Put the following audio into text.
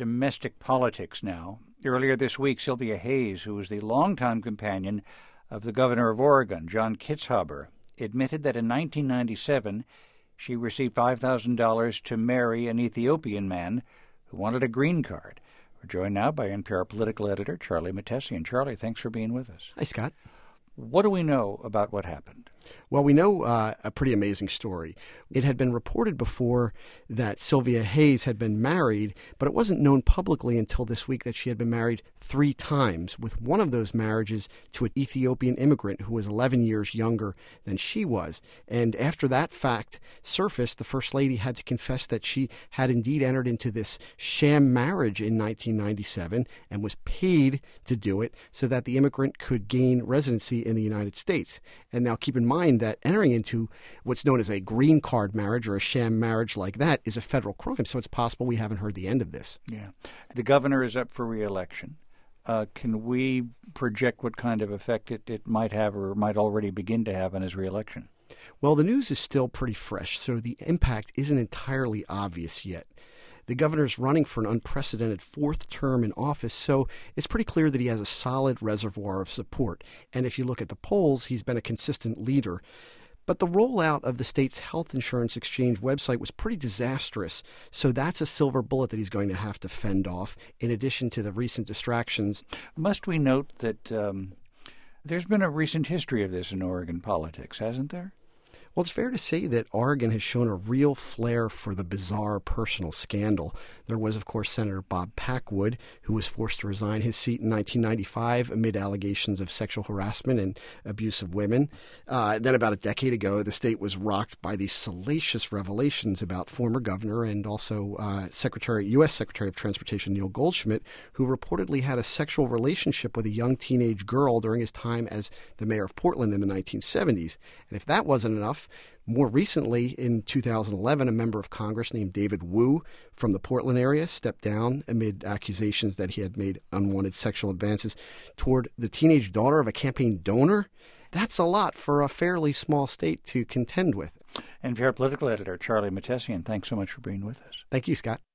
domestic politics now. Earlier this week, Sylvia Hayes, who was the longtime companion of the governor of Oregon, John Kitzhaber, admitted that in 1997 she received $5,000 to marry an Ethiopian man who wanted a green card. We're joined now by NPR political editor Charlie Mattesian. Charlie, thanks for being with us. Hi, Scott. What do we know about what happened? Well, we know a pretty amazing story. It had been reported before that Sylvia Hayes had been married, but it wasn't known publicly until this week that she had been married 3 times, with one of those marriages to an Ethiopian immigrant who was 11 years younger than she was. And after that fact surfaced, the First Lady had to confess that she had indeed entered into this sham marriage in 1997 and was paid to do it so that the immigrant could gain residency in the United States. And now keep in mind that entering into what's known as a green card marriage or a sham marriage like that is a federal crime. So it's possible we haven't heard the end of this. Yeah. The governor is up for re-election. Can we project what kind of effect it might have or might already begin to have on his re-election? Well, the news is still pretty fresh, so the impact isn't entirely obvious yet. The governor's running for an unprecedented 4th term in office, so it's pretty clear that he has a solid reservoir of support. And if you look at the polls, he's been a consistent leader. But the rollout of the state's health insurance exchange website was pretty disastrous, so that's a silver bullet that he's going to have to fend off, in addition to the recent distractions. Must we note that there's been a recent history of this in Oregon politics, hasn't there? Well, it's fair to say that Oregon has shown a real flair for the bizarre personal scandal. There was, of course, Senator Bob Packwood, who was forced to resign his seat in 1995 amid allegations of sexual harassment and abuse of women. Then about a decade ago, the state was rocked by these salacious revelations about former governor and also U.S. Secretary of Transportation Neil Goldschmidt, who reportedly had a sexual relationship with a young teenage girl during his time as the mayor of Portland in the 1970s. And if that wasn't enough, more recently, in 2011, a member of Congress named David Wu from the Portland area stepped down amid accusations that he had made unwanted sexual advances toward the teenage daughter of a campaign donor. That's a lot for a fairly small state to contend with. NPR political editor Charlie Mattesian, thanks so much for being with us. Thank you, Scott.